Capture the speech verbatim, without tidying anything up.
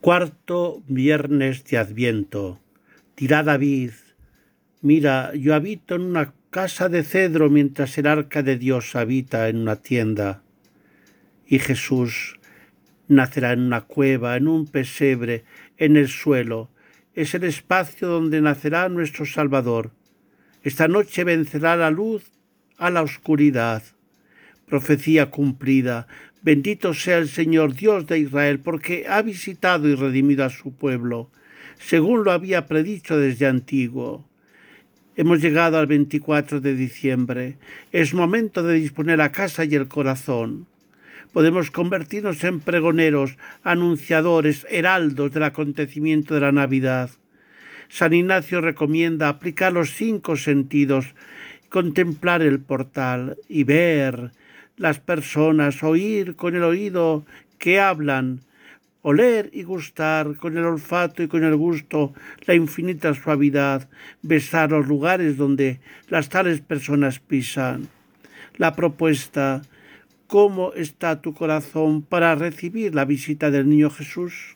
Cuarto viernes de Adviento. Dirá David: mira, yo habito en una casa de cedro mientras el arca de Dios habita en una tienda. Y Jesús nacerá en una cueva, en un pesebre, en el suelo. Es el espacio donde nacerá nuestro Salvador. Esta noche vencerá la luz a la oscuridad. Profecía cumplida. Bendito sea el Señor Dios de Israel, porque ha visitado y redimido a su pueblo, según lo había predicho desde antiguo. Hemos llegado al veinticuatro de diciembre. Es momento de disponer la casa y el corazón. Podemos convertirnos en pregoneros, anunciadores, heraldos del acontecimiento de la Navidad. San Ignacio recomienda aplicar los cinco sentidos, contemplar el portal y ver las personas, oír con el oído que hablan, oler y gustar con el olfato y con el gusto la infinita suavidad, besar los lugares donde las tales personas pisan. La propuesta: ¿cómo está tu corazón para recibir la visita del niño Jesús?